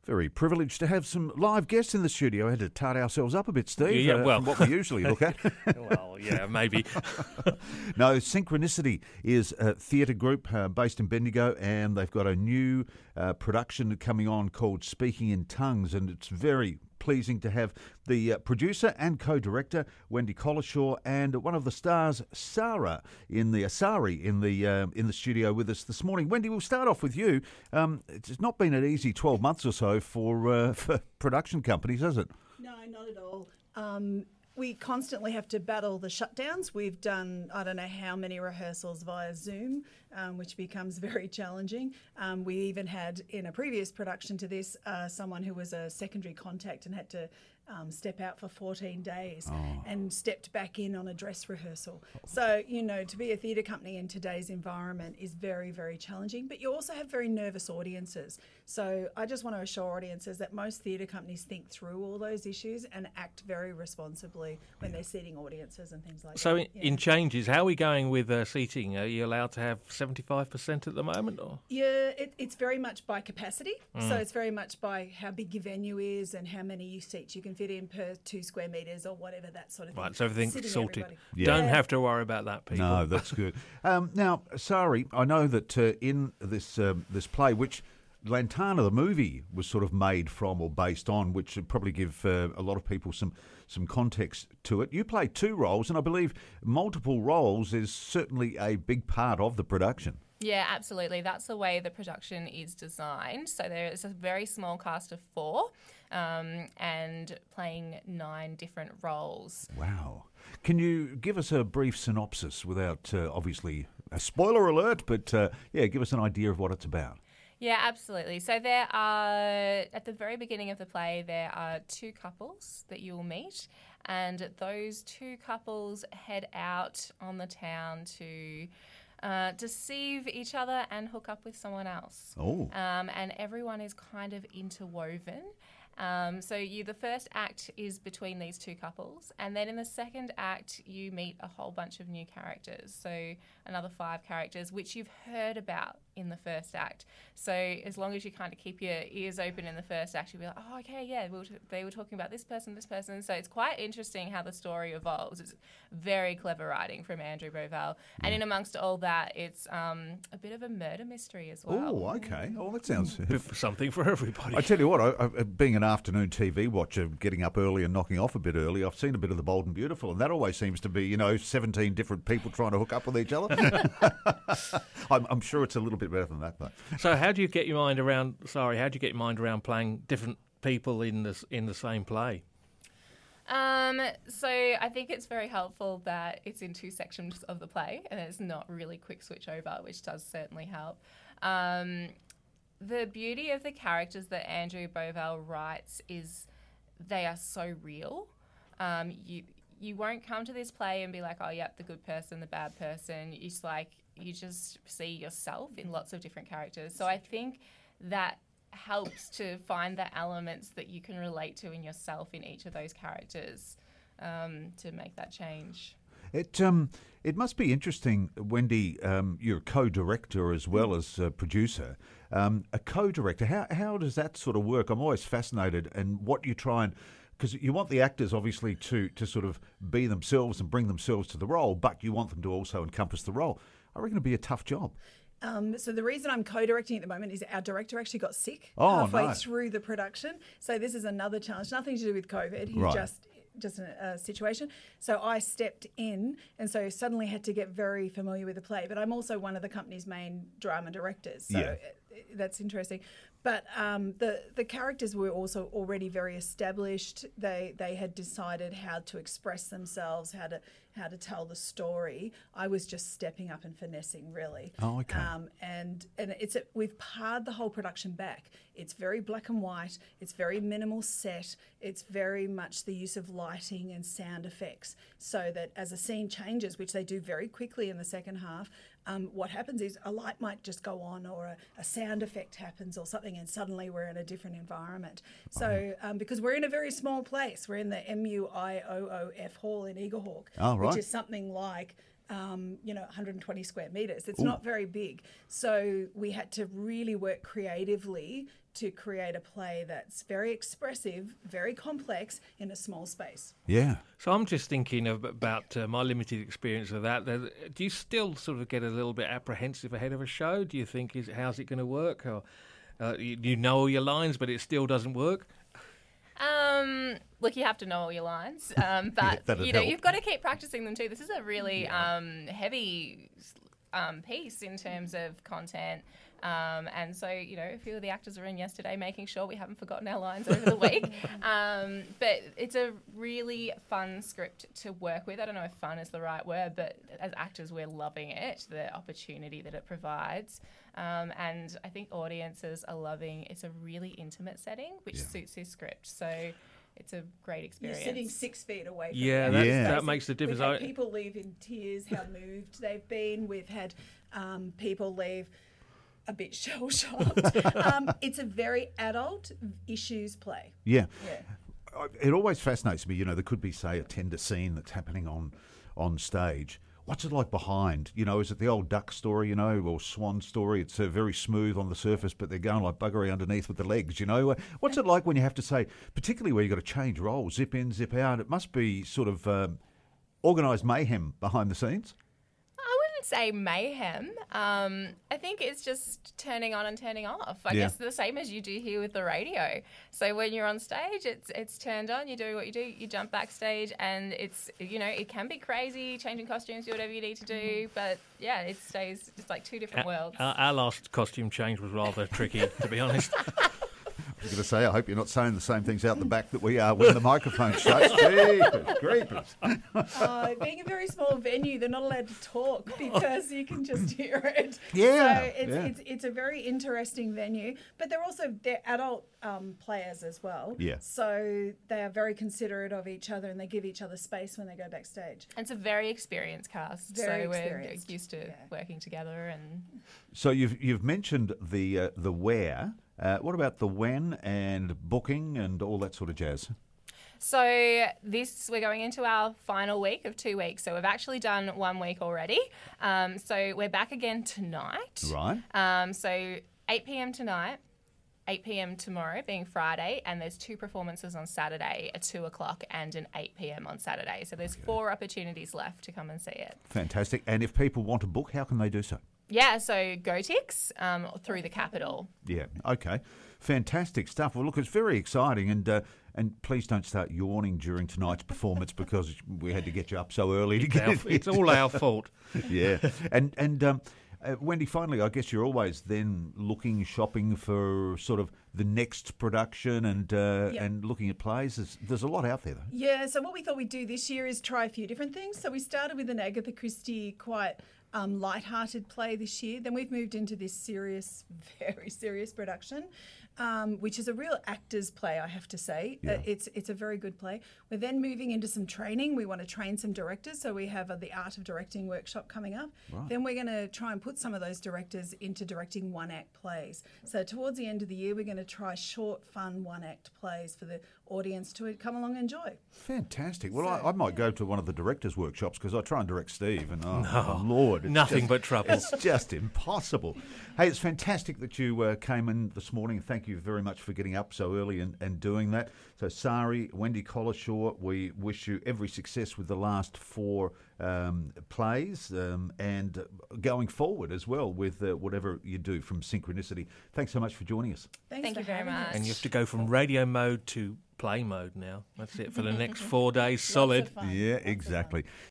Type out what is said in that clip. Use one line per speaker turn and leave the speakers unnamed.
Very privileged to have some live guests in the studio. I had to tart ourselves up a bit, Steve, from what we usually look at.
Well, yeah, maybe.
No, Synchronicity is a theatre group based in Bendigo, and they've got a new production coming on called Speaking in Tongues, and it's very pleasing to have the producer and co-director Wendy Collishaw and one of the stars Sari in the studio with us this morning. Wendy, we'll start off with you. It's not been an easy 12 months or so for production companies, has it?
No, not at all. We constantly have to battle the shutdowns. We've done, I don't know how many rehearsals via Zoom, which becomes very challenging. We even had, in a previous production to this, someone who was a secondary contact and had to step out for 14 days and stepped back in on a dress rehearsal. So, to be a theatre company in today's environment is very, very challenging, but you also have very nervous audiences. So I just want to assure audiences that most theatre companies think through all those issues and act very responsibly when they're seating audiences and things like that.
So in changes, how are we going with seating? Are you allowed to have 75% at the moment? Or?
Yeah, it's very much by capacity. So it's very much by how big your venue is and how many seats you can fit in per 2 square metres or whatever, that sort of thing.
Right, so everything's sorted.
Yeah.
Don't have to worry about that, people.
No, that's good. Now, Sari, I know that in this play, which Lantana, the movie, was sort of made from or based on, which would probably give a lot of people some context to it. You play 2 roles, and I believe multiple roles is certainly a big part of the production.
Yeah, absolutely. That's the way the production is designed. So there is a very small cast of 4 and playing 9 different roles.
Wow. Can you give us a brief synopsis without, obviously, a spoiler alert, but give us an idea of what it's about.
Yeah, absolutely. So there are, at the very beginning of the play, there are 2 couples that you will meet, and those 2 couples head out on the town to deceive each other and hook up with someone else.
Oh.
And everyone is kind of interwoven. So the first act is between these 2 couples, and then in the second act you meet a whole bunch of new characters, so another 5 characters which you've heard about in the first act. So as long as you kind of keep your ears open in the first act, you'll be like, oh, okay, yeah, they were talking about this person. So it's quite interesting how the story evolves. It's very clever writing from Andrew Bovell. And in amongst all that, it's a bit of a murder mystery as well.
Oh, okay. Oh, that sounds...
Something for everybody.
I tell you what, I, being an afternoon TV watcher, getting up early and knocking off a bit early, I've seen a bit of The Bold and Beautiful, and that always seems to be, 17 different people trying to hook up with each other. I'm sure it's a little bit better than that, though.
So how do you get your mind around, playing different people in the same play?
So I think it's very helpful that it's in 2 sections of the play and it's not really quick switch over, which does certainly help. The beauty of the characters that Andrew Bovell writes is they are so real. You won't come to this play and be like, oh, yep, the good person, the bad person. It's like you just see yourself in lots of different characters. So I think that helps to find the elements that you can relate to in yourself in each of those characters to make that change.
It must be interesting, Wendy, you're a co-director as well as a producer. A co-director, how does that sort of work? I'm always fascinated and what you try and... Because you want the actors, obviously, to sort of be themselves and bring themselves to the role, but you want them to also encompass the role. I reckon it'd be a tough job.
So the reason I'm co-directing at the moment is our director actually got sick
halfway
through the production. So this is another challenge, nothing to do with COVID. He just a situation. So I stepped in and so suddenly had to get very familiar with the play. But I'm also one of the company's main drama directors. So that's interesting. But the characters were also already very established. They had decided how to express themselves, how to tell the story. I was just stepping up and finessing, really.
Oh, okay.
And we've pared the whole production back. It's very black and white. It's very minimal set. It's very much the use of lighting and sound effects, so that as a scene changes, which they do very quickly in the second half, what happens is a light might just go on or a sound effect happens or something, and suddenly we're in a different environment. So because we're in a very small place, we're in the MUIOOF Hall in Eaglehawk, which is something like 120 square metres. It's not very big. So we had to really work creatively to create a play that's very expressive, very complex in a small space.
Yeah.
So I'm just thinking about my limited experience of that. Do you still sort of get a little bit apprehensive ahead of a show? Do you think, how's it going to work? Or you know all your lines, but it still doesn't work?
Look, you have to know all your lines, but
help.
You've got to keep practicing them too. This is a really heavy piece in terms of content. And so, a few of the actors were in yesterday making sure we haven't forgotten our lines over the week. But it's a really fun script to work with. I don't know if fun is the right word, but as actors, we're loving it, the opportunity that it provides. And I think audiences are loving it's a really intimate setting, which suits this script. So it's a great experience.
You're sitting 6 feet away from
that makes the difference.
We've had people leave in tears, how moved they've been. We've had people leave a bit shell-shocked. It's a very adult issues play.
Yeah. It always fascinates me, there could be, say, a tender scene that's happening on stage. What's it like behind? Is it the old duck story, or swan story? It's very smooth on the surface, but they're going like buggery underneath with the legs, What's it like when you have to say, particularly where you've got to change roles, zip in, zip out? It must be sort of organised mayhem behind the scenes.
Say mayhem. I think it's just turning on and turning off. I guess the same as you do here with the radio. So when you're on stage, it's turned on. You do what you do. You jump backstage, and it's it can be crazy, changing costumes, do whatever you need to do. But it stays just like two different worlds.
Our last costume change was rather tricky, to be honest.
I was going to say, I hope you're not saying the same things out the back that we are when the microphone shuts. Jeepers creepers.
Being a very small venue, they're not allowed to talk because you can just hear it.
Yeah.
So it's a very interesting venue, but they're adult players as well.
Yeah.
So they are very considerate of each other and they give each other space when they go backstage.
And it's a very experienced cast.
Very
so
experienced.
We're used to working together. And
so you've mentioned the where. What about the when and booking and all that sort of jazz?
So we're going into our final week of 2 weeks. So we've actually done 1 week already. So we're back again tonight.
Right.
So 8 p.m. tonight, 8 p.m. tomorrow being Friday, and there's 2 performances on Saturday, a 2 o'clock and an 8 p.m. on Saturday. So there's 4 opportunities left to come and see it.
Fantastic. And if people want to book, how can they do so?
Yeah, so GoTix through the Capitol.
Yeah, okay. Fantastic stuff. Well, look, it's very exciting, and please don't start yawning during tonight's performance because we had to get you up so early to get it.
It's all our fault.
Yeah. And Wendy, finally, I guess you're always then shopping for sort of the next production and looking at plays. There's a lot out there, though.
Yeah, so what we thought we'd do this year is try a few different things. So we started with an Agatha Christie quite light-hearted play this year. Then we've moved into this serious, very serious production, which is a real actor's play, I have to say.
Yeah.
It's a very good play. We're then moving into some training. We want to train some directors, so we have the Art of Directing workshop coming up.
Right.
Then we're going to try and put some of those directors into directing one-act plays. So towards the end of the year, we're going to try short, fun one-act plays for the audience to come along and enjoy.
Fantastic. Well, I might go to one of the directors' workshops because I try and direct Steve, and oh Lord,
nothing but trouble.
It's just impossible. Hey, it's fantastic that you came in this morning. Thank you very much for getting up so early and doing that. So, Sari, Wendy Collishaw, we wish you every success with the last 4 plays and going forward as well with whatever you do from Synchronicity. Thanks so much for joining us.
Thank you very much.
And you have to go from radio mode to play mode now. That's it for the next 4 days solid.
Yeah, exactly.